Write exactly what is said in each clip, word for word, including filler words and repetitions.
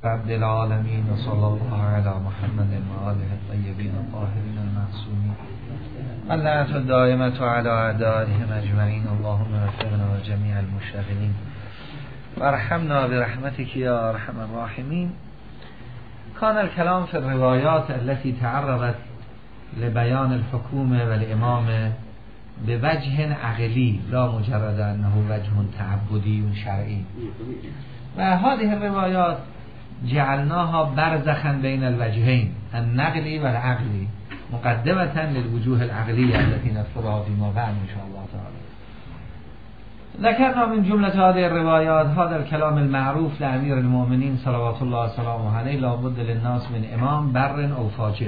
رب العالمين وصلى الله على محمد وآله الطيبين الطاهرين المعصومين واللعنة الدائمة على أعدائهم أجمعين. اللهم وفقنا وجميع المشتغلين وارحمنا برحمتك يا أرحم الراحمين. كان الكلام في الروايات التي تعرضت لبيان الحكومة والإمامة بوجه عقلي لا مجرد أنه وجه تعبدي شرعي، وهذه الروايات جعلناها برزخا بين الوجهين النقلي والعقلي مقدمة للوجوه العقلية التي نذكرها فيما بعد إن شاء الله تعالى. ذكرنا من جملة هذه الروايات هذا الكلام المعروف لأمير المؤمنين صلوات الله وسلامه عليه: لا بد للناس من إمام بر أو فاجر.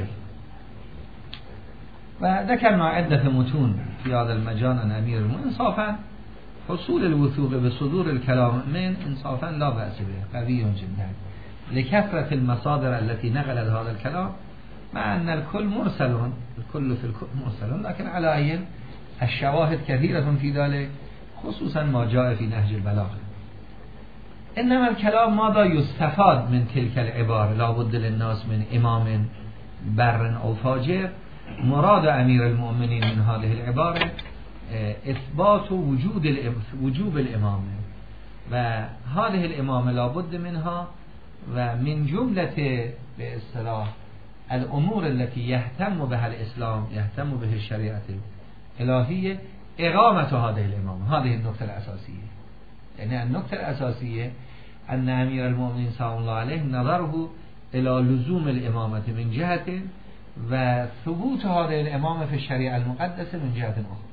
وذكرنا عدة متون في هذا المجال أن أمير المؤمنين إنصافا حصول الوثوق بصدور الكلام من إنصافا لا بأس به قوي جدا لكثرة المصادر التي نقلت هذا الكلام، مع أن الكل مرسل، الكل في الكل مرسل، لكن على أي الشواهد كثيرة في ذلك، خصوصا ما جاء في نهج البلاغة. إنما الكلام ماذا يستفاد من تلك العبارة لا بد للناس من إمام بر أو فاجر؟ مراد أمير المؤمنين من هذه العبارة إثبات وجود وجوب الإمامة، وهذه الإمامة لا بد منها، ومن جملة باصطلاح الأمور التي يهتم بها الإسلام يهتم به الشريعة الإلهية إقامة هذه الإمامة. هذه النقطة الأساسية، يعني النقطة الأساسية أن أمير المؤمنين صلى الله عليه نظره إلى لزوم الإمامة من جهة، وثبوت هذه الإمامة في الشريعة المقدسة من جهة أخرى.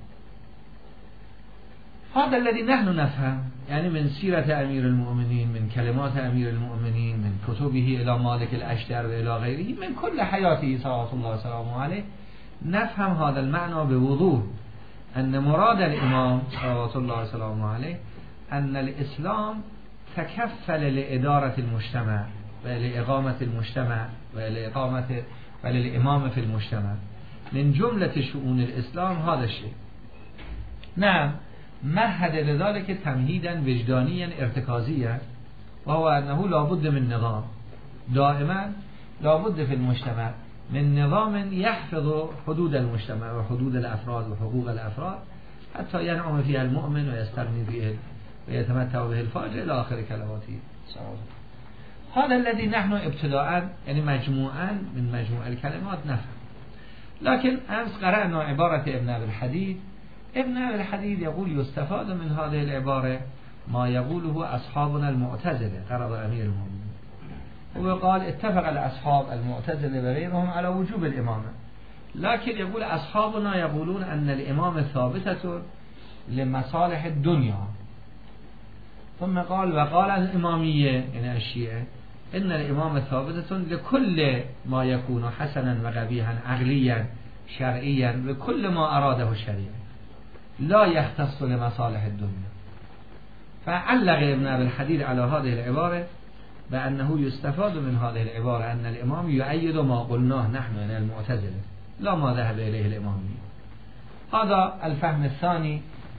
هذا الذي نحن نفهم يعني من سيرة أمير المؤمنين، من كلمات أمير المؤمنين، من كتبه إلى مالك الأشتر وإلى غيره، من كل حياته صلوات الله وسلامه عليه، نفهم هذا المعنى بوضوح، أن مراد الإمام صلوات الله وسلامه عليه أن الإسلام تكفل لإدارة المجتمع ولإقامة المجتمع ولإقامة وللإمامة في المجتمع. من جملة شؤون الإسلام هذا الشيء. نعم، مهد لذلك تمهيدا وجدانيا ارتكازيا، وهو أنه لا بد من نظام، دائما لا بد في المجتمع من نظام يحفظ حدود المجتمع وحدود الأفراد وحقوق الأفراد حتى ينعم فيها المؤمن ويستغني به ويتمتع به الفاجر إلى آخر كلماته. هذا الذي نحن ابتداء يعني مجموعا من مجموع الكلمات نفهم. لكن أمس قرأنا عبارة ابن أبي الحديد. ابن أبي الحديد يقول يستفاد من هذه العبارة ما يقوله أصحابنا المعتزلة قرب أمير المؤمنين، وقال اتفق الأصحاب المعتزلة وغيرهم على وجوب الإمامة، لكن يقول أصحابنا يقولون أن الإمامة ثابتة لمصالح الدنيا. ثم قال وقال الإمامية يعني الشيعة إن الإمامة ثابتة لكل ما يكون حسنا وقبيحا عقليا شرعيا وكل ما أراده الشريعة، لا يختص لمصالح الدنيا. فعلق ابن أبي الحديد على هذه العبارة بأنه يستفاد من هذه العبارة أن الإمام يؤيد ما قلناه نحن من المعتزلة لا ما ذهب إليه الإمامية. هذا الفهم الثاني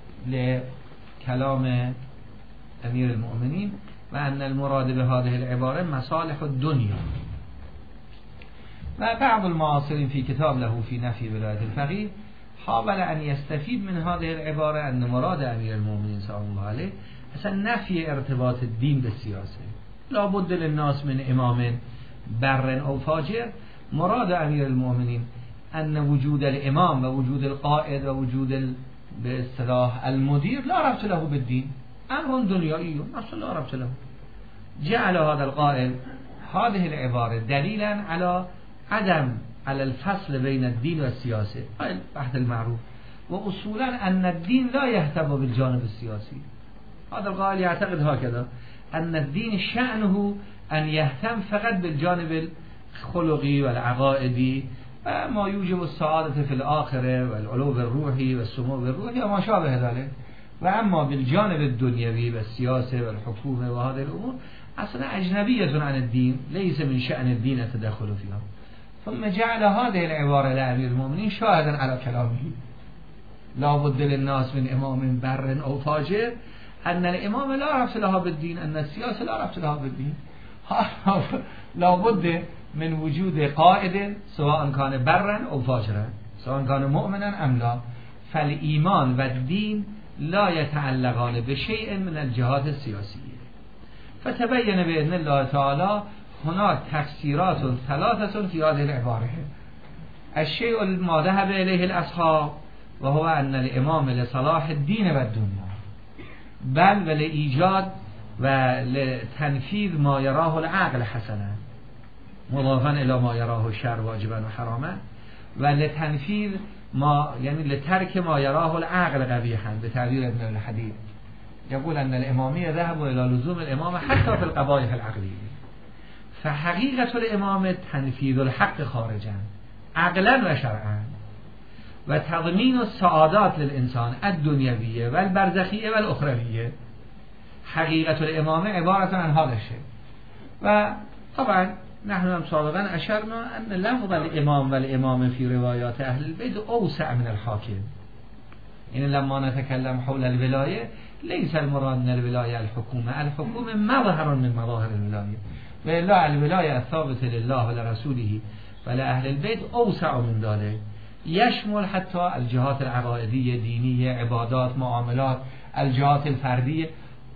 لكلام أمير المؤمنين، وأن المراد بهذه العبارة مصالح الدنيا. وبعض المعاصرين في كتاب له في نفي ولاية الفقيه حاول أن يستفيد من هذه العبارة أن مراد أمير المؤمنين صلى الله عليه أصلا نفي ارتباط الدين بالسياسة، لا بد للناس من إمام بر أو فاجر. مراد أمير المؤمنين أن وجود الإمام ووجود القائد ووجود باصطلاح المدير لا ربط له بالدين، أمر دنيائي أصلا لا ربط له. جعل هذا القائل هذه العبارة دليلا على عدم على الفصل بين الدين والسياسة، البحث المعروف، وأصولا أن الدين لا يهتم بالجانب السياسي. هذا القائل يعتقد هكذا أن الدين شأنه أن يهتم فقط بالجانب الخلقي والعقائدي وما يوجب السعادة في الآخرة والعلو الروحي والسمو الروحي وما شابه ذلك، وأما بالجانب الدنيوي والسياسة والحكومة وهذه الأمور أصلا أجنبية عن الدين، ليس من شأن الدين التدخل فيها. ثم جعل هذه العبارة لأمير المؤمنين شاهدا على كلامه لا بد للناس من إمام بر أو فاجر، أن الإمام لا ربط لها بالدين، أن السياسة لا ربط لها بالدين. لابد من وجود قائد سواء کان برا او فاجرا سواء کان مؤمنا ام لا، فالایمان و الدین لا يتعلقان بشيء من الجهات السياسية. فتبين بإذن الله تعالى هناك تفسيرات ثلاثة في هذه العبارة. الشيء ما ذهب إليه الأصحاب وهو أن الإمام لصلاح الدين والدنيا بل ولإيجاد ولتنفيذ ما يراه العقل حسنا مضافا إلى ما يراه الشرع واجبا وحراما، ولتنفيذ ما يعني لترك ما يراه العقل قبيحا بتعبير ابن الحديد. يقول أن الإمامية ذهبوا إلى لزوم الإمامة حتى في القبائح العقلية. فحقيقة الإمامة تنفيذ الحق خارجا عقلا وشرعا وتضمين السعادات للإنسان الدنيوية والبرزخية والأخروية. حقيقة الإمامة عبارة عن هذا الشيء. وطبعا نحن هم سابقا أشرنا أن لفظ الإمام والإمام في روايات أهل البيت أوسع من الحاكم. يعني لما نتكلم حول الولاية ليس المراد من الولاية الحكومة، الحكومة مظهر من مظاهر الولاية، وإلا الولاية الثابتة لله ولرسوله ولأهل البيت أوسع من ذلك، يشمل حتى الجهات العقائدية دينية عبادات معاملات الجهات الفردية.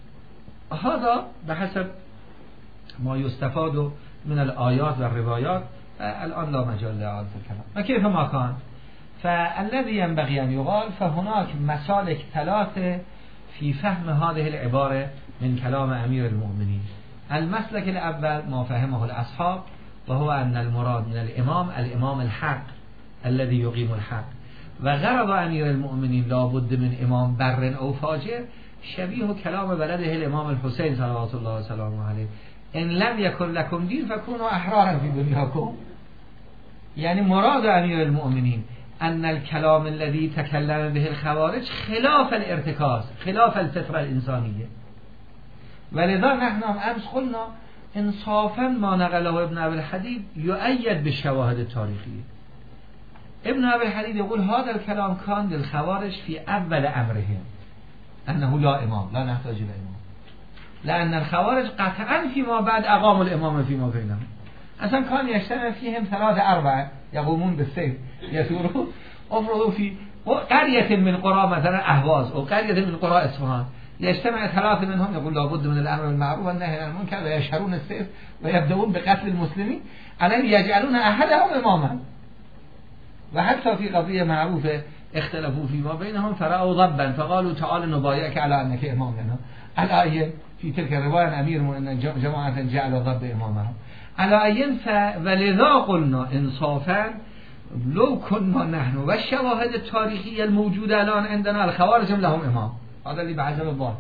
هذا بحسب ما يستفاد من الآيات والروايات. الآن لا مجال لإعادة الكلام. وكيف ما كان فالذي ينبغي أن يقال فهناك مسالك ثلاثة في فهم هذه العبارة من كلام أمير المؤمنين. المسلك الأول ما فهمه الأصحاب وهو أن المراد من الإمام الإمام الحق الذي يقيم الحق، وغرض أمير المؤمنين لا بد من إمام بر أو فاجر شبيه كلام بلده الإمام الحسين صلوات الله وسلامه عليه: إن لم يكن لكم دين فكونوا أحرارا في دنياكم. يعني مراد أمير المؤمنين أن الكلام الذي تكلم به الخوارج خلاف الارتكاز خلاف الفطرة الإنسانية. ولذا نحن أمس قلنا انصافا ما نقله ابن أبي الحديد يؤيد بالشواهد التاريخية. ابن أبي الحديد يقول هذا الكلام كان للخوارج في أول أمرهم أنه لا إمام لا نحتاج إلى إمام، لأن الخوارج قطعا فيما بعد أقاموا الإمام فيما بينهم. أصلا كان يجتمع فيهم ثلاثة أربعة يقومون بالسيف يسورون أفرضوا في قرية من قرى مثلا أهواز أو قرية من قرى إصفهان، يجتمع ثلاثة منهم يقول لابد من الأمر بالمعروف والنهي عن المنكر ويشهرون السيف ويبدأون بقتل المسلمين على يجعلون أحدهم إماما. وحتى في قضية معروفة اختلفوا فيما بينهم فرأوا ضبا فقالوا تعال نبايعك على أنك إمام لنا. على أي في تلك الرواية أمير من جماعة جعلوا ضب إمامهم على أي. ولذا قلنا إنصافا لو كنا نحن والشواهد التاريخية الموجودة الآن عندنا الخوارج لهم إمام، هذا اللي بعزل الله.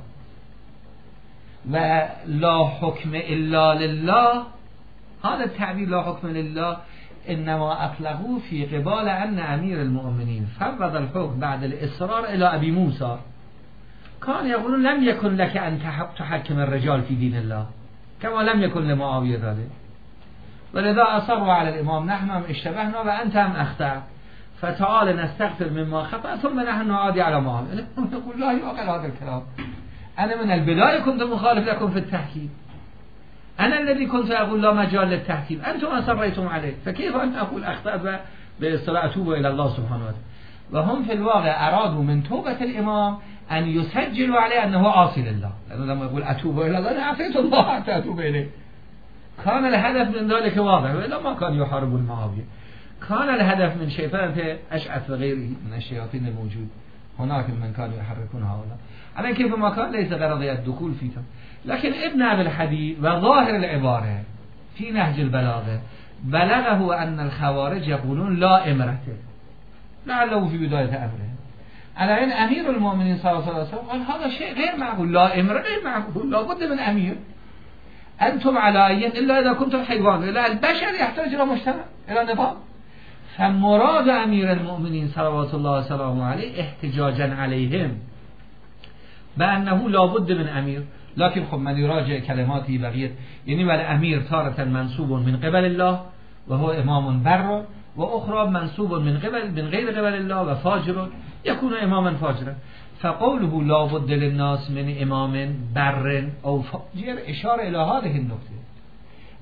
ولا حكم إلا لله، هذا التعبير لا حكم لله إنما أطلقوه في قبال أن أمير المؤمنين فرض الحكم بعد الإصرار إلى أبي موسى. كان يقولون لم يكن لك أن تحكم الرجال في دين الله كما لم يكن لمعاوية ذلك، ولذا أصروا على الإمام نحن هم اشتبهنا وأنت هم أخطأ فتعال نستغفر مما خطأ ثم نحن نعادي على معاوية. يقول لا يعقل هذا الكلام، أنا من البداية كنت مخالف لكم في التحكيم، أنا الذي كنت أقول لا مجال للتحكيم، أنتم أصريتم عليه، فكيف أن أقول أخطأت بالصلاة أتوب إلى الله سبحانه وتعالى. وهم في الواقع أرادوا من توبة الإمام أن يسجلوا عليه أنه عاصي لله، لأنه لما يقول أتوب إلى الله أنا عصيت الله حتى أتوب إليه. كان الهدف من ذلك واضح، وإلا ما كان يحارب المعاوية. كان الهدف من شيطان أشعث وغيره من الشياطين الموجود هناك من كانوا يحركون هؤلاء. على كيف ما كان ليس غرضي الدخول فيه، لكن ابن أبي الحديد وظاهر العبارة في نهج البلاغة بلغه أن الخوارج يقولون لا إمرته، لعله في بداية أمره. على أن أمير المؤمنين صلى الله عليه وسلم قال هذا شيء غير معقول، لا إمرة غير معقول، لا بد من أمير. أنتم على أين إلا إذا كنتم حيوان، إلا البشر يحتاج إلى مجتمع إلى نظام. فمراد أمير المؤمنين صلوات الله وسلامه عليه احتجاجا عليهم بأنه لا بد من أمير. لكن خب من يراجع كلماته بقيت يعني والأمير تارة منصوب من قبل الله وهو إمام بر، وأخرى منصوب من قبل من غير قبل الله وفاجر يكون إماما فاجرا. فقوله لا بد للناس من إمام بر أو فاجر إشارة إلى هذه النقطة،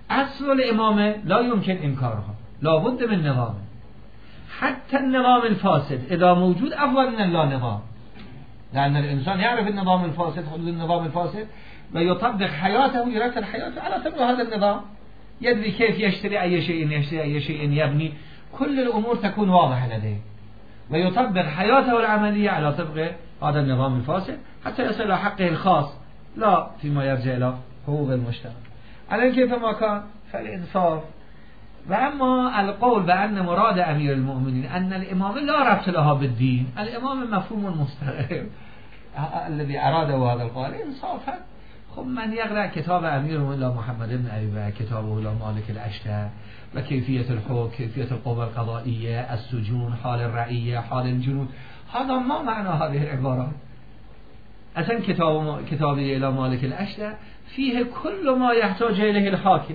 اصل الامامه لا يمكن انکارها، لابد من نظام. حتى النظام الفاسد اذا موجود افضل من لا نظام، لان الانسان يعرف النظام الفاسد، حدود النظام الفاسد، ويطبق حياته يرتب حياته على طبق هذا النظام، يدري كيف يشتري اي شيء، يشتري اي شيء، يبني، كل الامور تكون واضحه لديه، ويطبق حياته العمليه على طبق هذا النظام الفاسد حتى يصل الى حقه الخاص، لا فيما يرجع الى حقوق المجتمع. الان كيفما كان فالانصاف. واما القول بان مراد امير المؤمنين ان الامامه لا ربط لها بالدين، الامامه مفهوم مستقر الذي اراده هذا القائل انصافا. خب من يقرأ كتاب امیر المؤمنین محمد بن ابی بکر، کتابه لا مالک الاشتر و کیفیت الحکم، کیفیت القوة القضائية، السجون، حال الرعیه، حال الجنود، هذا ما معنى هذه العبارات. اصلا كتاب كتابه الى مالك الاشتر فيه كل ما يحتاج اليه الحاكم.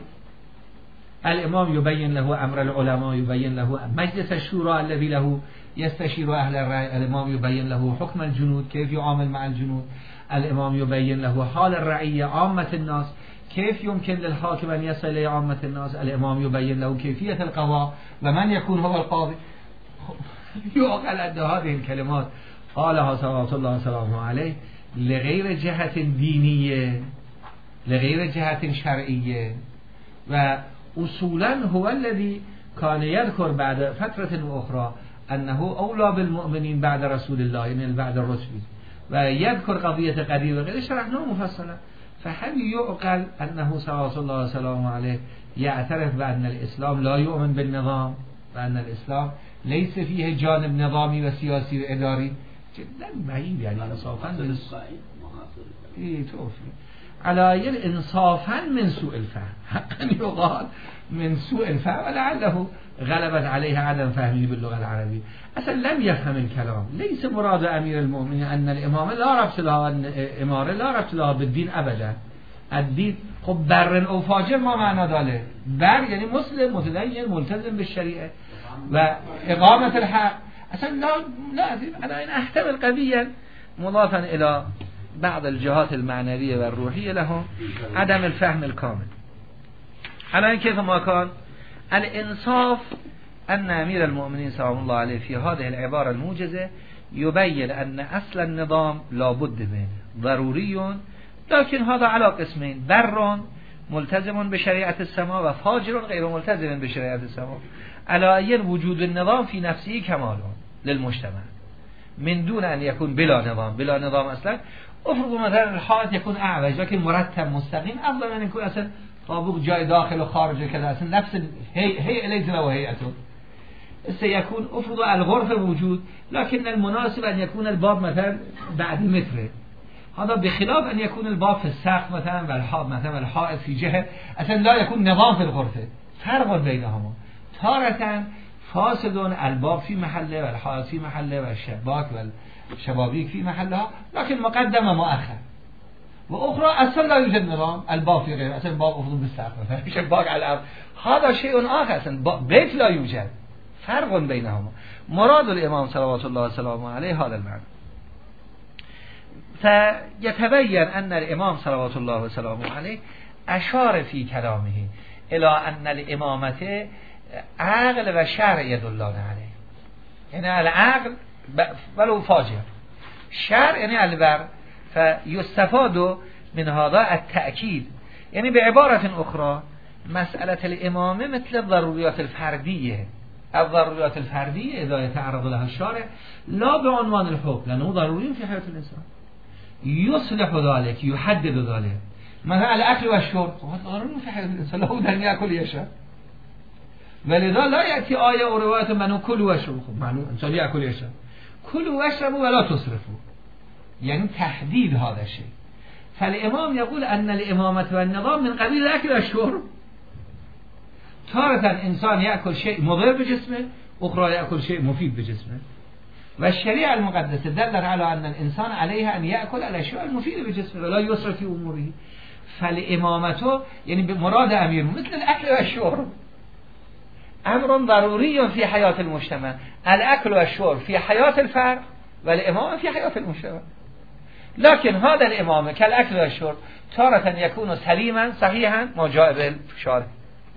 الامام يبين له امر العلماء، يبين له مجلس الشورى الذي له يستشير اهل الرأي، الامام يبين له حكم الجنود كيف يعامل مع الجنود، الامام يبين له حال الرعية عامة الناس كيف يمكن للحاكم ان يصل الى عامة الناس، الامام يبين له كيفية القضاء ومن يكون هو القاضي. يعقل ان هذه الكلمات قالها صلوات الله وسلامه عليه لغير جهة دينية، لغير جهة شرعية، وأصولا هو الذي كان يذكر بعد فترة أخرى أنه أولى بالمؤمنين بعد رسول الله، يعني بعد الرسل، ويذكر قضية قدير وغيره شرحناه مفصلا. فهل يعقل أنه صلوات الله وسلامه عليه يعترف بأن الإسلام لا يؤمن بالنظام، بأن الإسلام ليس فيه جانب نظامي وسياسي وإداري؟ جدا بعيد يعني انصافا ايه توفي على انصافا من سوء الفهم، حقا يقال من سوء الفهم، ولعله غلبت عليه عدم فهمه باللغة العربية. اصلا لم يفهم الكلام. ليس مراد امير المؤمنين ان الامامة لا ربط لها، الامارة لا ربط لها بالدين ابدا. الدين خب بر او فاجر ما معنى داره؟ بر يعني مسلم متدين ملتزم بالشريعة و اقامة الحق. اصلا لا لا انا ان احتمل قضيا مضافا الى بعض الجهات المعنوية والروحية لهم عدم الفهم الكامل. الان كيف ما كان الانصاف ان امير المؤمنين سلام الله عليه في هذه العبارة الموجزة يبين ان اصل النظام لابد منه ضروري، لكن هذا على قسمين: بر ملتزم بشريعة السماء و فاجر غير ملتزم بشريعة السماء. على وجود النظام في نفسه كمال للمجتمع من دون ان يكون بلا نظام. بلا نظام اصلا افرض مثلا الحائط يكون اعوج لكن مرتب مستقيم، افضل من ان يكون اصلا طابق جاي داخل و خارج كذا، اصلا نفس هي هي ليس له هيئته. سيكون افرض الغرف وجود لكن المناسب ان يكون الباب مثلا بعد متر، هذا بخلاف ان يكون الباب في السقف مثلا والحائط مثلا الحائط في جهه، اصلا لا يكون نظام في الغرفه. فرق بينهما، تارة فاسد الباب في محله والحائط في محله والشباك والشبابيك في محلها، لكن مقدم ومؤخر. واخرى اصلا لا يوجد نظام، الباب في غير، اصلا الباب افضل بالسقف مثلا شباك على الارض، هذا شيء اخر، اصلا بيت لا يوجد. فرق بينهما. مراد الامام صلوات الله وسلامه عليه هذا المعنى. فيتبين ان الامام صلوات الله وسلامه عليه اشار في كلامه الى ان الامامه عقل و شرع يدلان عليه، یعنی العقل ولو فاجر، شرع یعنی البر. فيستفاد من هذا التأكيد، یعنی بعبارة اخرى مسألة الامامه مثل الضروريات الفردية. الضروريات الفردية اذا يتعرض لها الشارع لا بعنوان الحكم لانه ضروري في حياة الانسان، يصلح ذلك يحدد ذلك. مثلا الاكل والشرب ضروري في حياة الانسان، لابد ان يأكل يشرب، ولذا لا يأتي آية أو رواية منو كلوا واشربوا. خب معلوم انسان يأكل يشرب، كلوا واشربوا ولا تسرفوا، يعني تحديد هذا الشيء. فالإمام يقول أن الإمامة والنظام من قبيل الأكل والشرب. تارة إنسان يأكل شيء مضر بجسمه، أخرى يأكل شيء مفيد بجسمه. والشريعة المقدسة دلت على أن الإنسان عليه أن يأكل الأشياء المفيدة بجسمه ولا يسرف في أموره. فالإمامته يعني بمراد أمير مثل الأكل والشرب، امر ضروري في حياة المجتمع. الاكل والشرب في حياة الفرد والامامه في حياة المجتمع. لكن هذا الامامه كالاكل والشرب تارة يكون سليما صحيحا ما جاء بالشارع،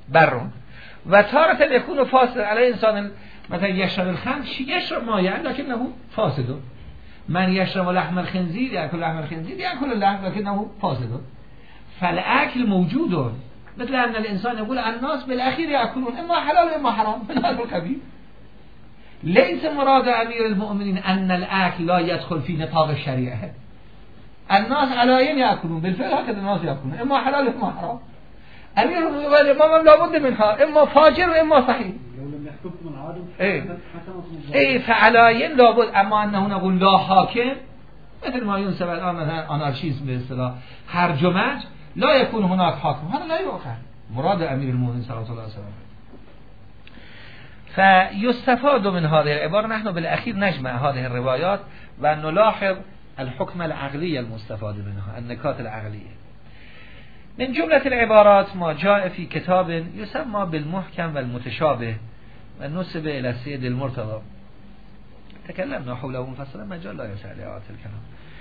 برون و تارة يكون فاسد على انسان مثلا يشرب الخمر يشرب ما يعني لكنه فاسد من يشرب لحم الخنزير يأكل لحم الخنزير يأكل اللحم لكنه فاسد فالأكل موجود مثل أن الإنسان يقول الناس بالأخير يأكلون إما حلال إما حرام من هذا القبيل. ليس مراد أمير المؤمنين أن الأكل لا يدخل في نطاق الشريعة. الناس علائم يأكلون بالفعل هكذا الناس يأكلون إما حلال إما حرام. أمير المؤمنين ما لابد منها إما فاجر وإما صحيح. إيه إيه فعلائم لابد. أما أنه نقول لا حاكم مثل ما ينسب الآن مثلا أنارشيزم به اصطلاح هرجمج لا يكون هناك حاكم هذا لا يوقع مراد أمير المؤمنين صلى الله عليه وسلم. فيستفاد من هذه العبارة. نحن بالأخير نجمع هذه الروايات ونلاحظ الحكم العقلي المستفاد منها النكات العقلية. من جملة العبارات ما جاء في كتاب يسمى بالمحكم والمتشابه ونسب إلى السيد المرتضى تكلمنا حوله مفصلا مجال لا يسع لإعادة الكلام.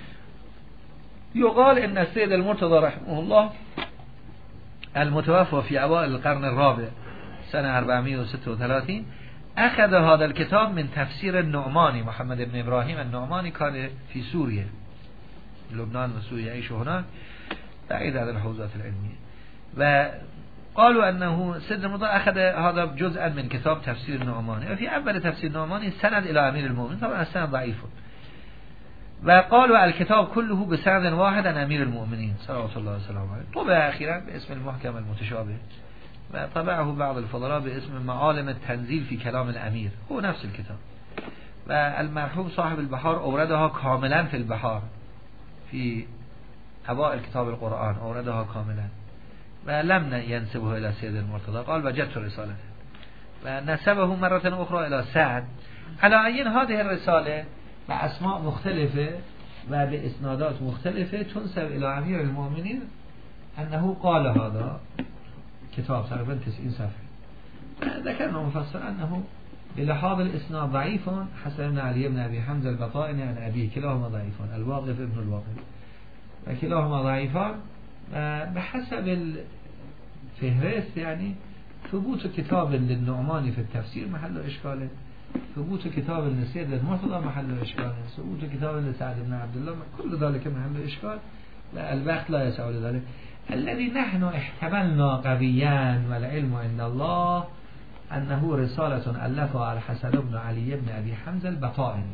يقال إن السيد المرتضى رحمه الله المتوفى في أوائل القرن الرابع سنة أربعمائة وستة وثلاثين أخذ هذا الكتاب من تفسير النعماني محمد بن إبراهيم النعماني كان في سوريا لبنان وسوريا يعيش هناك بعيد عن الحوزات العلمية. وقالوا أنه سيد المرتضى أخذ هذا جزءا من كتاب تفسير النعماني وفي أول تفسير النعماني سند إلى أمير المؤمنين طبعا السند ضعيف وقالوا الكتاب كله بسند واحد عن أمير المؤمنين صلوات الله وسلامه عليه. طبع أخيرا باسم المحكم المتشابه وطبعه بعض الفضلاء باسم معالم التنزيل في كلام الأمير هو نفس الكتاب. والمرحوم صاحب البحار أوردها كاملا في البحار في أوائل كتاب القرآن أوردها كاملا ولم ينسبه إلى سيد المرتضى. قال وجدت رسالة ونسبه مرة أخرى إلى سعد. على عين هذه الرسالة بأسماء مختلفة وبإسنادات مختلفة تنسب إلى أمير المؤمنين أنه قال هذا كتاب تقريبا تسعين صفحة. ذكرنا مفصلا أنه بلحاظ الإسناد ضعيف حسن بن علي بن أبي حمزة البطائني عن أبيه كلاهما ضعيفان الواقف ابن الواقف وكلاهما ضعيفان بحسب الفهرست. يعني ثبوت كتاب للنعماني في التفسير محل إشكاله ثبوت كتاب لسيد المرتضى محل إشكال ثبوت كتاب لسعد بن عبد الله كل ذلك محل إشكال لا الوقت لا يسع لذلك. الذي نحن احتملنا قويا والعلم عند الله أنه رسالة ألفها الحسن بن علي بن أبي حمزة البطائني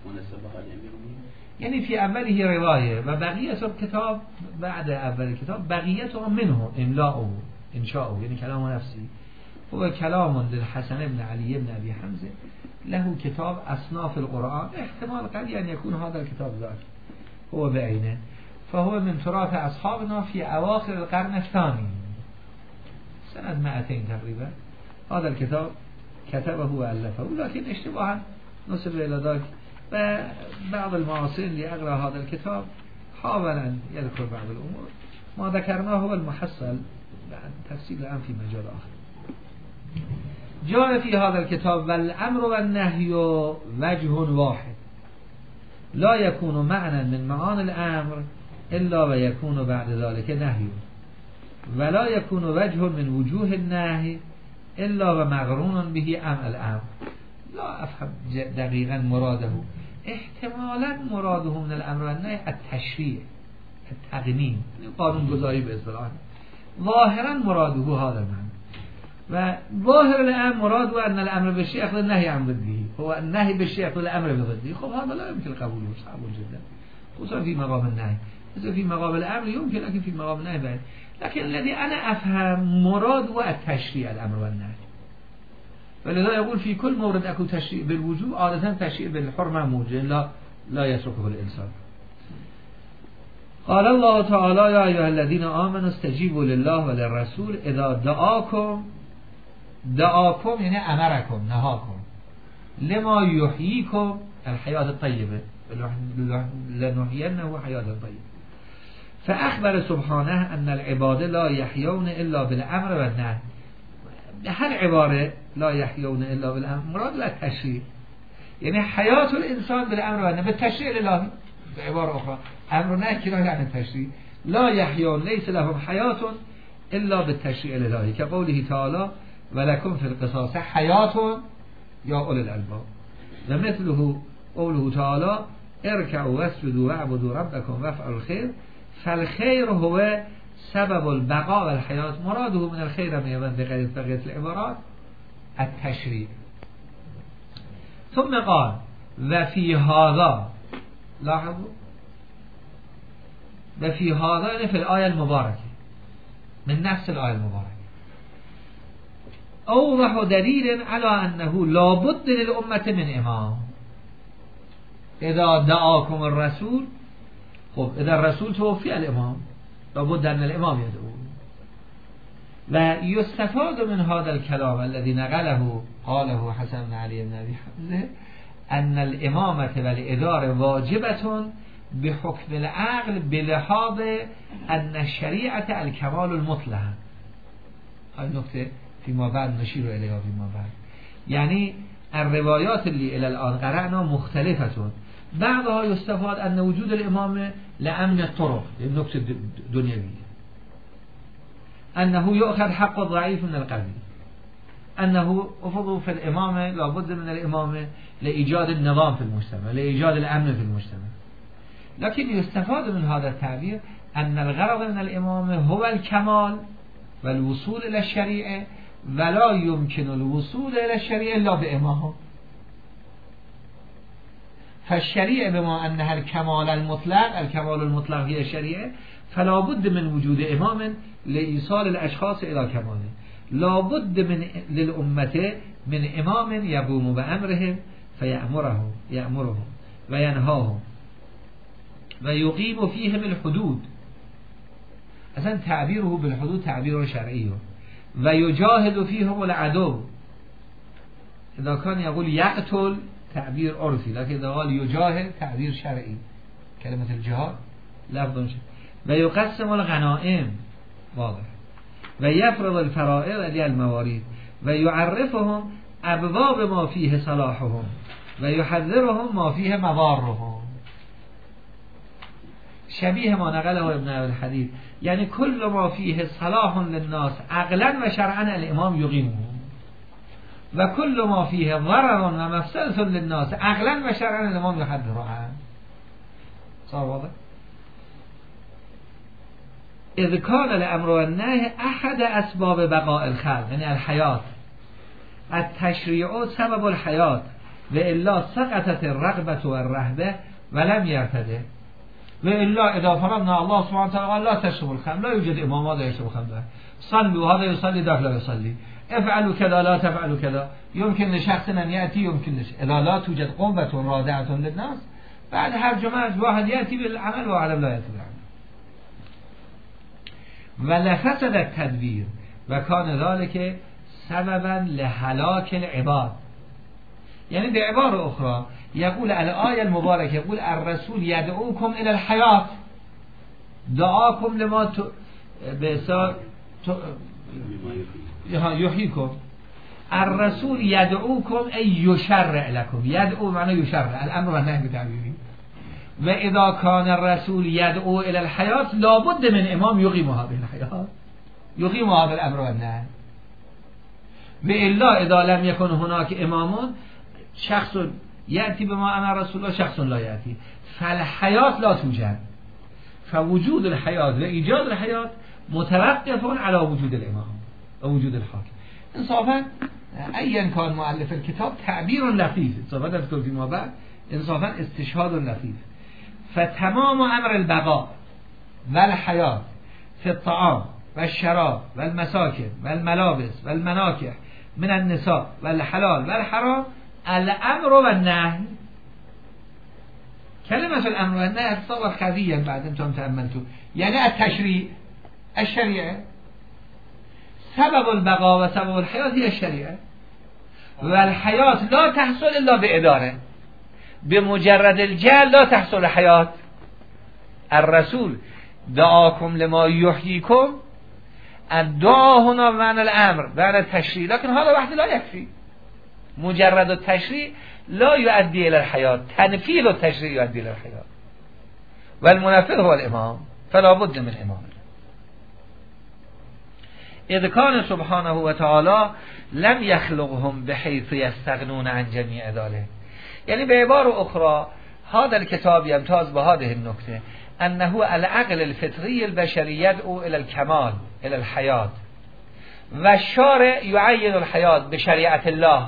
يعني في أوله رواية وبقية الكتاب بعد أول الكتاب بقيته منه إملاؤه إنشاؤه يعني كلام نفسي هو كلام للحسن بن علي بن أبي حمزة له كتاب أصناف القرآن احتمال قليل أن يكون هذا الكتاب ذاك هو بعينه فهو من تراث أصحابنا في أواخر القرن الثاني سنة مئتين تقريبا هذا الكتاب كتبه وألفه لكن اشتباها نسب إلى ذلك. وبعض المعاصرين اللي أقرأ هذا الكتاب حاول أن يذكر بعض الأمور ما ذكرناه هو المحصل تفصيل الآن في مجال آخر. جاء في هذا الكتاب والأمر والنهي وجه واحد لا يكون معنى من معاني الأمر إلا ويكون بعد ذلك نهي ولا يكون وجه من وجوه النهي إلا ومقرون به أم الأمر. لا أفهم دقيقا مراده احتمالا مراده من الأمر والنهي التشريع التقنين قانون گذاری به اصطلاح ظاهرا مراده هذا المعنى وظاهر الأمر مراده أن الأمر بالشيء يأخذ النهي عن ضده هو النهي بالشيء يأخذ الأمر بضده. خب هذا لا يمكن قبوله صعب جدا خصوصا في مقام النهي إذا في مقام الأمر يمكن لكن في مقام النهي بعد. لكن الذي أنا أفهم مراد هو التشريع الأمر والنهي ولذا يقول في كل مورد أكو تشريع بالوجوب عادة تشريع بالحرمة موجه لا لا يتركه الإنسان. قال الله تعالى يا أيها الذين آمنوا استجيبوا لله وللرسول إذا دعاكم دعاكم يعني أمركم نهاكم لما يحييكم الحياة الطيبة لنحيينه حياة طيبة. فأخبر سبحانه أن العباد لا يحيون إلا بالأمر والنهي. هر عبارة لا يحيون إلا بالأمر مراد لا التشريع يعني حياة الإنسان بالأمر والنهي بالتشريع الإلهي. بعبارة أخرى أمر نهي كناية عن التشريع لا يحيون ليس لهم حياة الا بالتشریع الالهی که قوله تعالی ولکم فی القصاص حیات یا اولی الالباب و مثله قوله تعالی ارکعوا واسجدوا واعبدوا ربکم وافعلوا الخیر فالخیر هو سبب البقاء والحیات مراده من الخیر میوند بقیت بقیت العبارات التشریع. ثم قال و فی هذا لاحظوا و فی هذا یعنی فی الآیه المبارکه من نفس الآیه المبارکه اوضح دلیل على انه لا بد للامه من امام اذا دعاكم الرسول. خب اذا الرسول توفی الامام لا بد ان الامام يدعو. و يستفاد من هذا الكلام الذي نقله قاله حسن بن علي بن ابي حمزه ان الامامه والاداره واجبه بحكم العقل بلحاظ ان الشريعه الكمال المطلق. هاي نکته فيما بعد نشير اليها فيما بعد. يعني الروايات اللي الى الان قرأنا مختلفه. بعضها يستفاد ان وجود الامام لامن الطرق نکته دنیویه. انه يؤخذ حق الضعيف من القوي. انه افضل في الامامه لابد من الامامه لايجاد النظام في المجتمع لايجاد الامن في المجتمع. لكن يستفاد من هذا التعبير ان الغرض من الامامه هو الكمال والوصول الى الشريعه ولا يمكن الوصول الى الشريعه الا بامامه. فالشريعه بما انها الكمال المطلق الكمال المطلق هي الشريعه فلا بد من وجود امام لإيصال الاشخاص الى كماله. لا بد من للامه من امام يقوم بامرهم فيأمرهم يأمرهم وينهاهم ويقيم فيهم الحدود. اصلا تعبيره بالحدود تعبير شرعي. ويجاهد فيهم العدو. اذا كان يقول يقتل تعبير عرفي لكن اذا قال يجاهد تعبير شرعي. كلمة الجهاد لفظ شرعي. ويقسم الغنائم واضح. ويفرض الفرائض على المواريث ويعرفهم ابواب ما فيه صلاحهم ويحذرهم ما فيه مضارهم. شبیه ما نقله ابن الحديث یعنی کل ما فيه صلاح للناس عقلا و شرعا الامام یقیمه و کل ما فيه ضرر و مفسدة للناس عقلا و شرعا الامام يحذرها. صار واضح؟ اذ كان الامر والنهي احد اسباب بقاء الخلق یعنی الحیات التشریع سبب الحیات و الا سقطت الرغبه والرهبه ولم يرتده. و الا اذا فرضنا الله سبحانه وتعالى لا تشرب الخمر لا يوجد امام هذا يشرب الخمر صلوا هذا يصلي ذاك لا يصلي افعلوا كذا لا تفعلوا كذا يمكن لشخص ان ياتي يمكن لش... اذا لا توجد قوة رادعة للناس بعد هر جمعة واحد ياتي بالعمل وعلم لا ياتي بالعمل. ولفسد التدبير وكان ذلك سببا لهلاك العباد. يعني بعبارة أخرى يقول الآية المباركة يقول الرسول يدعوكم إلى الحياة دعاكم لما ت... بسا ت... يحييكم. الرسول يدعوكم أي يشرع لكم. يدعو معنى يشرع الأمر والنهي بتعبيره. وإذا كان الرسول يدعو إلى الحياة لابد من إمام يقيم هذه الحياة يقيم هذا الأمر والنهي. وإلا إذا لم يكن هناك إمام شخص يأتي بما أمر رسول الله شخص لا يأتي فالحياة لا توجد. فوجود الحياة وإيجاد الحياة متوقف على وجود الإمام ووجود الحاكم. انصافا أيا كان مؤلف الكتاب تعبير لطيف انصافا نذكر فيما بعد انصافا استشهاد لطيف. فتمام أمر البقاء والحياة في الطعام والشراب والمساكن والملابس والمناكح من النساء والحلال والحرام الامر والنهي. كلمة الامر والنهي تصور خفيا بعد انتم تأملتوا يعني التشريع الشريعة سبب البقاء وسبب الحياة هي الشريعة والحياة لا تحصل إلا بإدارة. بمجرد الجهل لا تحصل الحياة. الرسول دعاكم لما يحييكم الدعاء هنا معنى الامر معنى التشريع لكن هذا وحده لا يكفي. مجرد التشريع لا يؤدي الى الحياة. تنفيذ التشريع يؤدي الى الحياة والمنفذ هو الامام فلا بد من امام. اذ کان سبحانه و تعالی لم یخلقهم بحیث یستغنون عن جمیع ذلک. یعنی به عبارة اخرى هذا الكتاب يمتاز بهذه النکته انه العقل الفطری البشری يدعو الى الكمال الى الحیات و الشارع يعين الحیات بشریعت الله.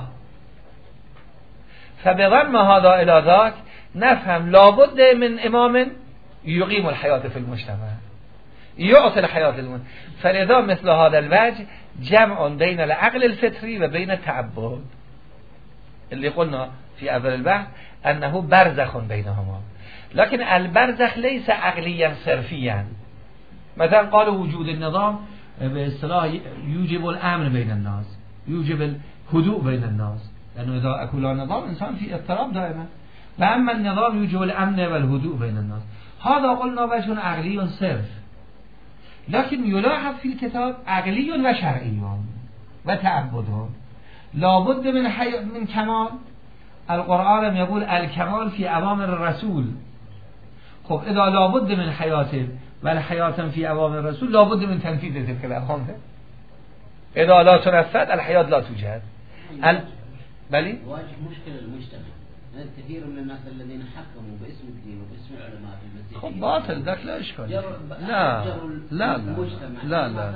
فبضم هذا الى ذاك نفهم لابد من امام يقيم الحياة في المجتمع يعطي الحياة المجتمع. فلذا مثل هذا الوجه جمع بين العقل الفطري وبين التعبد اللي قلنا في اول البحث انه برزخ بينهما. لكن البرزخ ليس عقليا صرفيا. مثلا قالوا وجود النظام به اصطلاح يوجب الامن بين الناس، يوجب الهدوء بين الناس، لانه اذا اكو لا نظام انسان في اضطراب دائما. واما النظام يوجب الامن والهدوء بين الناس. هذا قلنا وجه عقلي صرف، لكن يلاحظ في الكتاب عقلي وشرعي وتعبد. لابد من حي... من كمال. القرآن يقول الكمال في أوامر الرسول. خب اذا لابد من حياته والحياة في أوامر الرسول لابد من تنفيذ تلك الأوامر. اذا لا تنفذ الحياة لا توجد. ال... بلي واجه مشكلة المجتمع. كثير من الناس الذين حكموا باسم الدين وباسم العلماء في المسيحية خب باطل ذاك لا إشكال. لا لا لا لا لا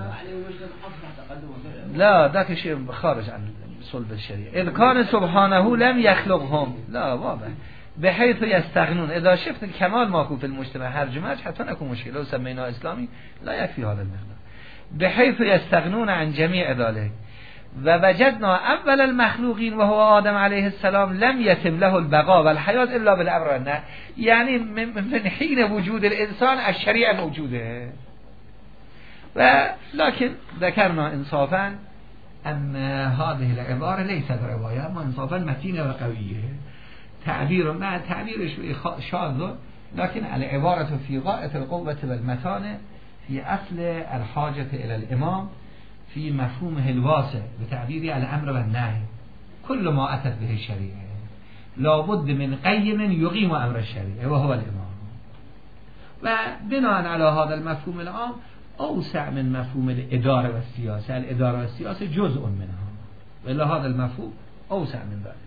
لا ذاك شيء خارج عن صلب الشريعة. إذ كان سبحانه لم يخلقهم لا واضح بحيث يستغنون. إذا شفت الكمال ماكو في المجتمع هرجماج حتى نكون مشكلة. لو سميناه إسلامي لا يكفي هذا المقدار. بحيث يستغنون عن جميع ذلك. ووجدنا اول المخلوقین وهو آدم علیه السلام لم يتم له البقاء والحیات الا بالامر والنهی. یعنی من حین وجود الانسان الشریعه موجوده. و لكن ذكرنا انصافا ان هذه العباره ليست روايه اما انصافا متینه و قویه. تعبیر ما تعبیرش شاذ لكن العباره في غایة القوة والمتانه في اصل الحاجة الى الامام في مفهومه الواسع بتعبير الامر والنهي. كل ما اتت به الشريعه لابد من قيم يقيم امر الشريعه وهو الامام. و بناء على هذا المفهوم العام اوسع من مفهوم الاداره والسیاسه. الاداره والسیاسه جزء منها ولا هذا المفهوم اوسع من ذلك.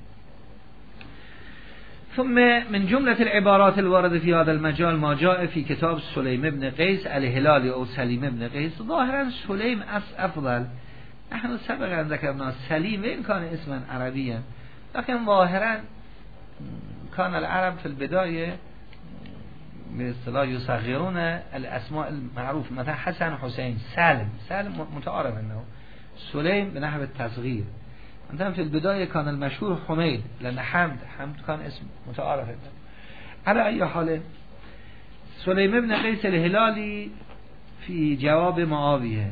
ثم من جملة العبارات الواردة في هذا المجال ما جاء في كتاب سليم بن قيس الهلالي أو سليم بن قيس. ظاهرا سليم أفضل. نحن سبقا ذكرنا سليم وإن كان اسما عربيا لكن ظاهرا كان العرب في البداية باصطلاح يصغرون الأسماء المعروفة مثلا حسن حسين سالم. سالم متعارف أنه سليم بنحو التصغير. مثلا في البداية كان المشهور حميد لأن حمد حمد كان اسم متعارف. على أي حال سليم بن قيس الهلالي في جواب معاوية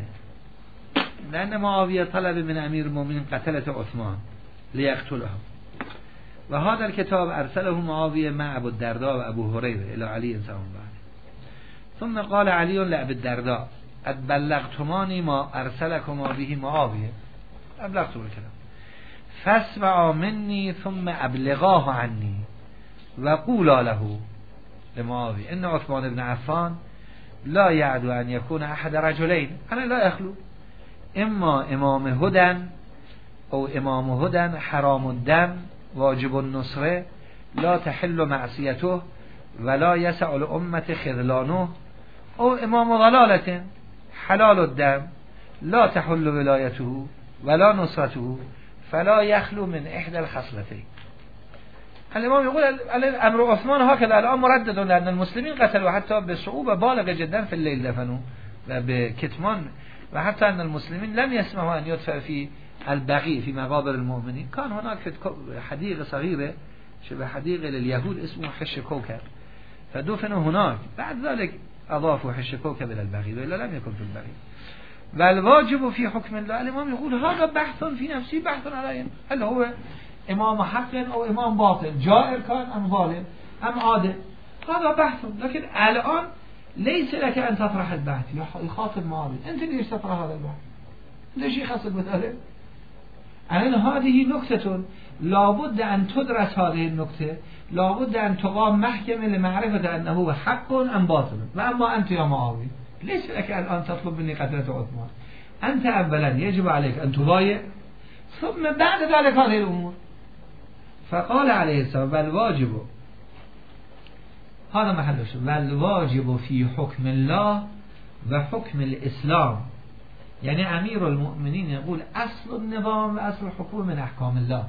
لأن معاوية طلب من أمير المؤمنين قتلة عثمان ليقتله وهذا الكتاب أرسله معاوية مع أبو الدرداء وأبو هريرة إلى علي سلام الله. ثم قال علي لأبي الدرداء قد بلغتماني ما أرسلكما به معاوية أبلغت الكلام فاسمعوا مني ثم ابلغاه عني وقولا له لمعاوية ان عثمان بن عفان لا يعدو ان يكون احد رجلين انا لا يخلو اما امام هدى او امام هدى حرام الدم واجب النصره لا تحل معصيته ولا يسع الامة خذلانه او امام ضلالة حلال الدم لا تحل ولايته ولا نصرته فلا يخلو من احدى الخصلتين. الامام يقول امر عثمان هكذا الان مردد لان المسلمين قتلوا حتى بصعوبة بالغة جدا في الليل دفنوا بكتمان وحتى ان المسلمين لم يسمحوا ان يدفع في البقيع في مقابر المؤمنين. كان هناك في حديقة صغيرة شبه حديقة لليهود اسمه حش كوكب فدفنوا هناك. بعد ذلك اضافوا حش كوكب الى البقيع والا لم يكن في البقيع. والواجب في حكم الله. الامام يقول هذا بحث في نفسه بحث عليهم هل هو امام حق او امام باطل جائر كان ام ظالم ام عادل هذا بحث. لكن الان ليس لك ان تطرح البحث. يخاطب معاوية انت ليش تطرح هذا البحث ليش يخصك بذلك. الان هذه نكتة لابد ان تدرس. هذه النكتة لابد ان تقام محكمة لمعرفة انه حق ام باطل. واما انت يا معاوية ليس لك الآن تطلب مني قتلة عثمان انت اولا يجب عليك ان تبايع ثم بعد ذلك هذه الامور. فقال عليه السلام والواجب، هذا محلش، والواجب في حكم الله و حكم الاسلام. يعني امیر المؤمنین يقول اصل النظام و اصل الحكم من احکام الله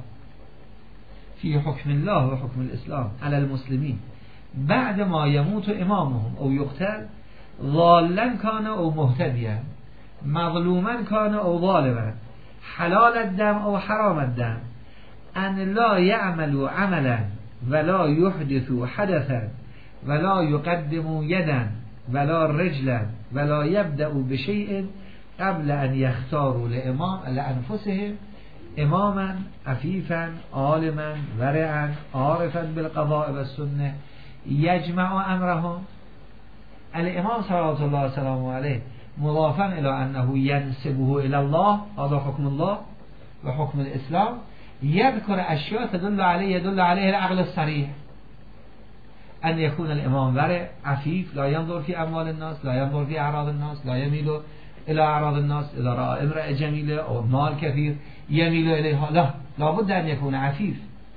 في حكم الله و حكم الاسلام على المسلمين بعد ما يموت امامهم او يقتل ضالا كان او مهتديا مظلوما كان او ظالما حلال الدم او حرام الدم ان لا يعملوا عملا ولا يحدثوا حدثا ولا يقدموا يدا ولا رجلا ولا يبدأوا بشيء قبل ان يختاروا لامام لانفسهم اماما عفیفا عالما ورعا عارفا بالقضاء والسنه يجمع امرهم. الامام صلوات الله وسلامه عليه مضافا الى انه ينسبه الى الله، هذا حكم الله وحكم الاسلام، يذكر اشياء تدل عليه يدل عليه العقل الصريح، ان يكون الامام ورع عفيف لا ينظر في اموال الناس لا ينظر في اعراض الناس لا يميل الى اعراض الناس، اذا راى امرأة جميلة او مال كثير يميل اليها، لا لابد ان يكون عفيف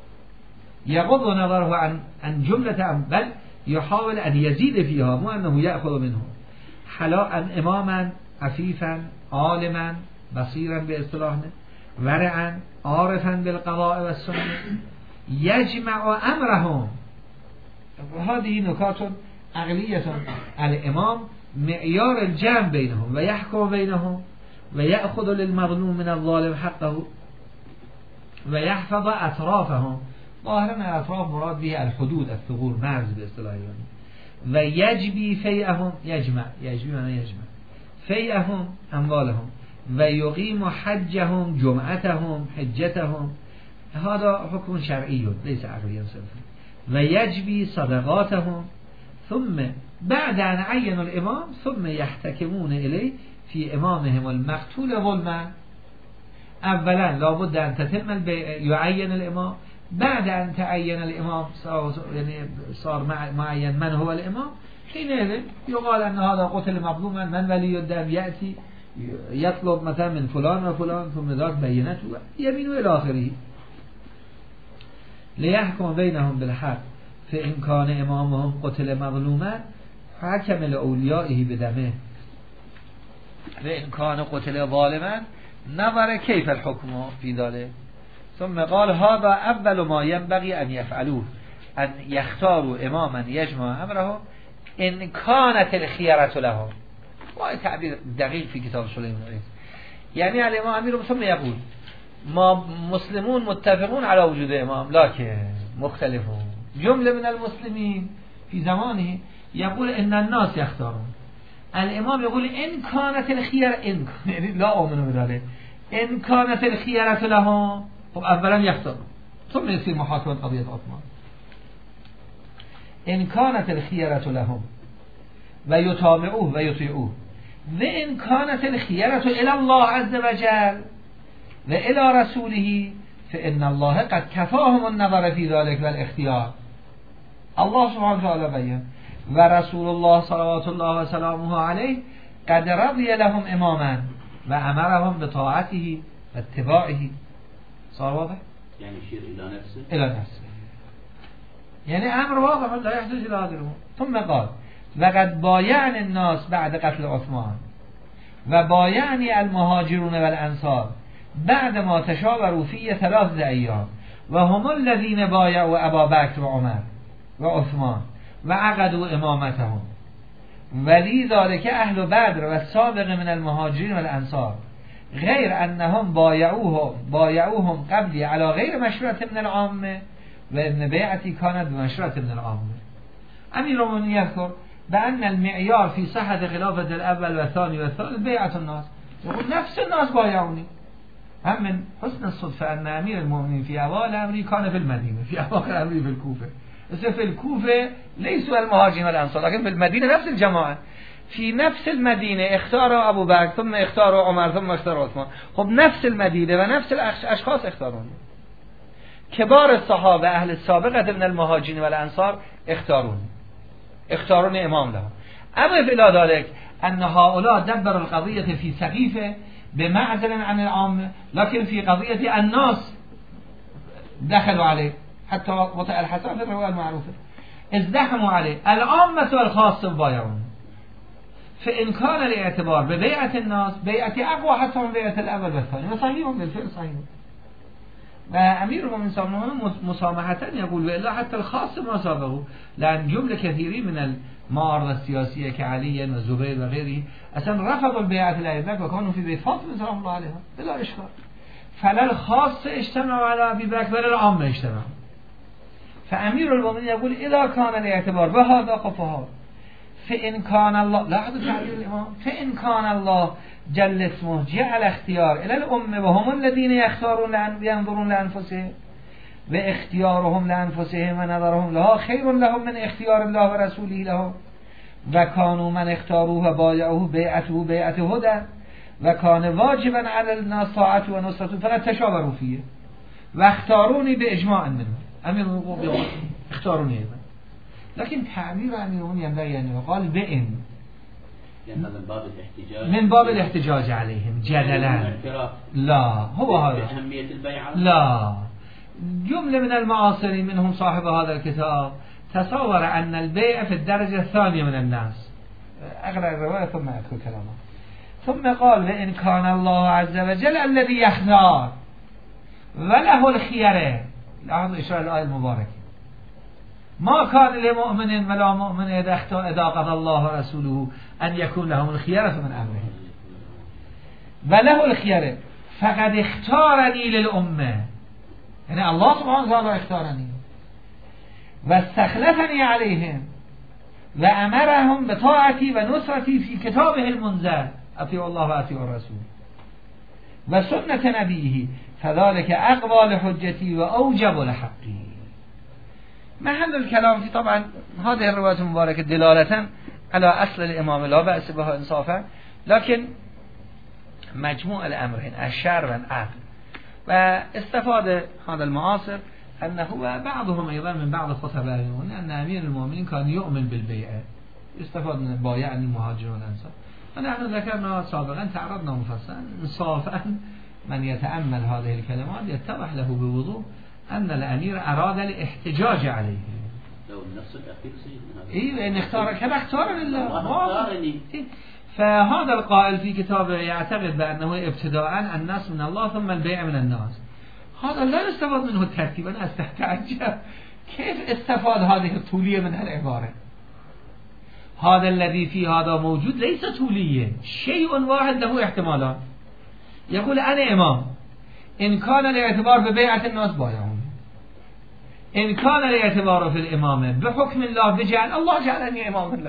يغض نظره عن عن جملة، بل يحاول ان يزيد فيها مو انه يأخذ منه. حلاء اماما عفيفا عالما بصيرا باصطلاحنا ورعا عارفا بالقضاء والسنة يجمع امرهم. هذه نکات عقلیه. الامام معیار الجمع بینهم و یحکم بینهم و یأخذ للمظلوم من الظالم حقه و یحفظ اطرافهم. ظاهرا اطراف مراد به الحدود الثغور مرز به اصطلاح و یجبی فیئهم یجمع یجبی معنی یجمع فیئهم اموالهم و یقیم حجهم جمعتهم حجتهم. هذا حكم شرعي ليس عقليا صرفا. و یجبی صدقاتهم ثم بعد ان عین الامام ثم يحتكمون الیه فی امامهم المقتول ظلما. اولا لابد ان تتم البيع يعين الامام، بعد ان تعين الامام يعني صار معين من هو الامام، حينئذ يقال ان هذا قتل مظلوما من ولي الدم ياتي يطلب مثلا من فلان و فلان ثم ذاك بينته يمين الى اخره. لیحکم بینهم بالحق فإن كان امامهم قتل مظلوما حکم لأولیائه بدمه و إن كان قتل ظالما نظر كيف الحكم في ذلك. ثم قال هذا اول ما ينبغي ان يفعلوه ان يختاروا اماما يجمع امرهم ان كانت الخيرة لهم. وهذا تعبير دقيق في كتاب سليمان الرئيس. يعني الامام امير ثم يقول ما مسلمون متفقون على وجود امام لكن مختلفون. جمله من المسلمين في زمانه يقول ان الناس يختارون، الامام يقول ان كانت الخيار ان يعني لا اؤمن بذلك ان كانت الخيارة لهم. خب اولا يختارون ثم يصير محاكمة قضية عثمان. ان كانت الخيارة لهم و يطاوعوه و يطيعوه و ان كانت الخيارة الى الله عز وجل و الى رسوله فإن الله قد كفاهم النظر في ذلك والاختيار. الله سبحانه وتعالى بيان و رسول الله صلوات الله وسلامه عليه قد رضي لهم اماما و امرهم بطاعته و اتباعه. صار واضح؟ يعني يشير الى نفسه الى نفسه يعني امر واضح لا يحتاج الى هذا الامور. ثم قال وقد بايعني الناس بعد قتل عثمان و بايعني المهاجرون والانصار بعد ما تشاوروا فيه ثلاثة ایام و هم الذين بايعوا ابا بکر و عمر و عثمان و عقدوا امامتهم ولی ذلك اهل بدر و السابق من المهاجرین و الانصار غیر انهم بايعوهم بايعوهم قبلی على غیر مشروعة من العامه و ابن بیعتی کانت بمشروعة من العامه. امیر المؤمنین یذکر بان المعیار في صحة خلافة الاول و الثاني و الثالث بیعة الناس. يقول نفس الناس بايعوني. هم من حسن الصدفة أن أمير المؤمنين في أوائل أمره كان في المدينة في أواخر أمره في الكوفة. بس في الكوفة ليسوا المهاجرين والأنصار لكن في المدينة نفس الجماعة. في نفس المدينة اختاروا أبو بكر ثم اختاروا عمر ثم اختاروا عثمان. خب نفس المدينة ونفس الأشخاص اختارون. كبار الصحابة أهل السابقة من المهاجرين والأنصار اختارون اختارون إمام لهم. أما في ذلك أن هؤلاء دبروا القضية في سقيفة بمعزل عن العامة، لكن في قضية الناس دخلوا عليه، حتى وطئ الحسن في الرواية المعروفة ازدحموا عليه، العامة والخاصة بايعون. فإن كان الاعتبار ببيعة الناس بيعة أقوى حتى من بيعة الأول والثاني، وصحيح بالفعل صحيح. وأمير المؤمنين صلى الله عليه وسلم مسامحة يقول وإلا حتى الخاص ما صابه، لأن جملة كثيرين من المعارضة السياسية كعلي وزبير وغيره أصلا رفضوا البيعة لأبي بكر وكانوا في بيت فاطمة سلام الله عليها بلا إشكال. فلا الخاص اجتمعوا على أبي بكر ولا العامة اجتمعوا. فأمير المؤمنين يقول إذا كان الاعتبار بهذا فهذا، فإن كان الله لا حدث تعبير الإمام، فإن كان الله جل اسمه جعل اختيار إلى الأمة وهم الذين يختارون لأن ينظرون لأنفسهم واختيارهم لأنفسهم ونظرهم لها خير لهم من اختيار الله ورسوله لهم، وكانوا من اختاروه بايعوه بيعته بيعته هدى، وكان واجبا على الناس طاعته ونصرته فلا تشاوروا فيه واختاروني بإجماع منه. أمير المؤمنين اختاروني أيضا، لكن تعبير أمير المؤمنين ينبغي يعني قال بإن من باب الاحتجاج من باب الاحتجاج عليهم جدلا. لا هو هذا بأهمية البيعة. لا، جملة من المعاصرين منهم صاحب هذا الكتاب تصور أن البيع في الدرجة الثانية من الناس. أقرأ الرواية ثم أذكر كلامه. ثم قال وإن كان الله عز وجل الذي يختار وله الخيار، لاحظوا إشارة الآية المباركة، ما كان لمؤمن ولا مؤمن إذا قضى الله ورسوله أن يكون لهم الخيار من أمره وله الخيار فقد اختارني للأمة، يعني الله سبحانه وتعالى اختارني واستخلفني عليهم وأمرهم بطاعتي ونصرتي في كتابه المنزل أطيعوا الله وأطيعوا الرسول وسنة نبيه فذلك أقوى لحجتي وأوجب لحقي. محل الكلام في طبعا هذه الرواية المباركة دلالة على أصل الإمام لا بأس بها إنصافا، لكن مجموع الأمرين الشرع والعقل. واستفاد هذا المعاصر أنه بعضهم أيضا من بعض الخطباء أن أمير المؤمنين كان يؤمن بالبيعة، استفاد من البايع المهاجرون والأنصار. ونحن ذكرنا سابقا تعرضنا مفصلا إنصافا من يتأمل هذه الكلمات يتضح له بوضوح أن الأمير أراد الاحتجاج عليه. لو النفس الأخير سيدنا إيه إن اختار كما اختار لله. اختارني. فهذا القائل في كتابه يعتقد بأنه ابتداء الناس من الله ثم البيع من الناس. هذا لا يستفاد منه الترتيب. أنا أستعجب كيف استفاد هذه الطولية من العبارة. هذا الذي في هذا موجود ليس طولية، شيء واحد له احتمالات. يقول أنا إمام، إن كان الاعتبار ببيعة الناس بايعون، إن كان الاعتبار في الإمامة بحكم الله بجعل الله جعلني إمام الله.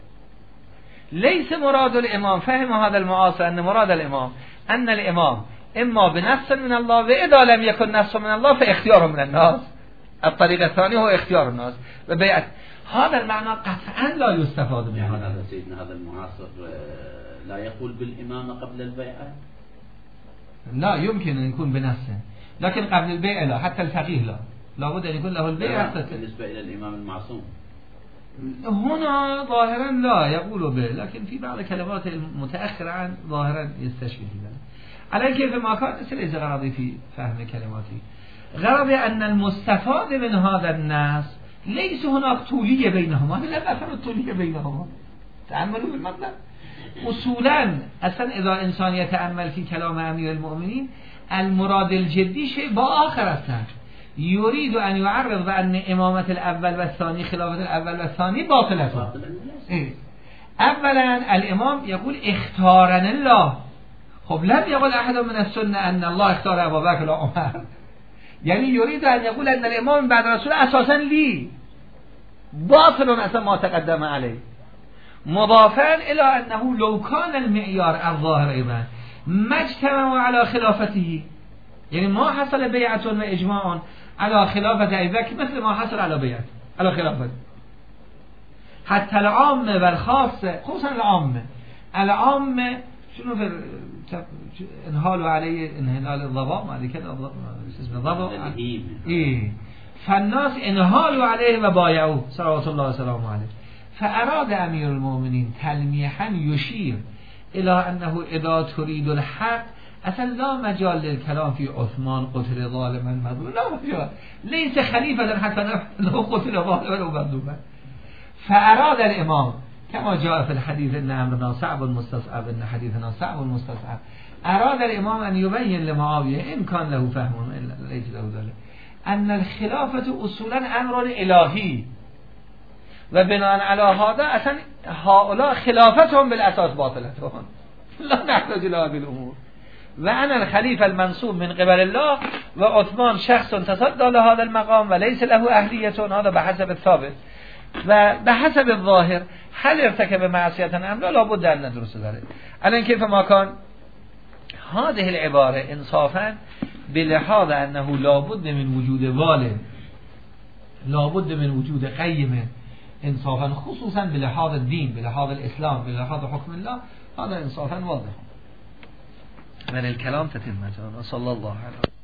ليس مراد الإمام، فهم هذا المعاصر أن مراد الإمام أن الإمام إما بنص من الله وإذا لم يكن نص من الله فاختيار من الناس. الطريق الثاني هو اختيار الناس وبيعة. هذا المعنى قطعا لا يستفاد من يعني هذا. هذا سيدنا هذا المعاصر لا يقول بالإمامة قبل البيعة؟ لا يمكن أن يكون بنفسه، لكن قبل البيع لا، حتى الفقيه لا، لابد أن يكون له البيع. بالنسبة إلى الإمام المعصوم هنا ظاهرا لا يقول به، لكن في بعض كلمات المتأخرة عن ظاهرا يستشفي ذلك. على كيف ما كان ليس غرضي في فهم كلماتي، غرضي أن المستفاد من هذا الناس ليس هناك طولية بينهما. أنا لم أفهم الطولية بينهما. تأملوا بالمطلب. أصولا أصلا إذا إنسان يتأمل في كلام أمير المؤمنين المراد الجدي شيء بآخر أصلا، يريد أن يعرض بأن إمامة الأول والثاني خلافة الأول والثاني باطلة. إيه؟ أولا الإمام يقول اختارن الله. خب لم يقول أحد من السنة أن الله اختار أبا بكر وعمر، يعني يريد أن يقول أن الإمام بعد رسول أساسا لي باطل أصلا ما تقدم عليه، مضافا إلى أنه لو كان المعيار الظاهر أيضا ما اجتمعوا على خلافته، يعني ما حصل بيعة وإجماع على خلافة أبي بكر مثل ما حصل على بيعة على خلافة. حتى العامة والخاصة، خصوصا العامة العامة شنو في انهالوا عليه انهال الضباب ما كده اسمه ضباب ايه، فالناس انهالوا عليه وبايعوه صلوات الله وسلامه عليه. فأراد أمير المؤمنين تلميحا يشير الى انه اذا تريد الحق اصلا لا مجال للكلام في عثمان قتل ظالما مظلوما، لا مجال، ليس خليفة حتى انه قتل ظالما ومظلوما. فاراد الامام كما جاء في الحديث ان امرنا صعب مستصعب ان حديثنا صعب مستصعب، اراد الامام ان يبين لمعاويه ان كان له فهم ليس له ذلك ان الخلافة اصولا امر الهی و بناء على هذا اصلا هؤلاء خلافتهم بالاساس باطلتهم لا نحتاج الى هذه الامور و انا الخلیفه المنصوب من قبل الله و عثمان شخص تصدى لهذا المقام و ليس له اهلیت، هذا بحسب الثابت و بحسب الظاهر هل ارتكب معصیت ام لا لابد ان ندرس ذلك. الان كيف ما كان هذه العباره انصافا بلحاظ انه لابد من وجود والد، لابد من وجود قیم، انصافا خصوصا بلحاظ الدين، بلحاظ الاسلام، بلحاظ حكم الله، هذا انصافا واضح. من الكلام تتمة. صلى الله عليه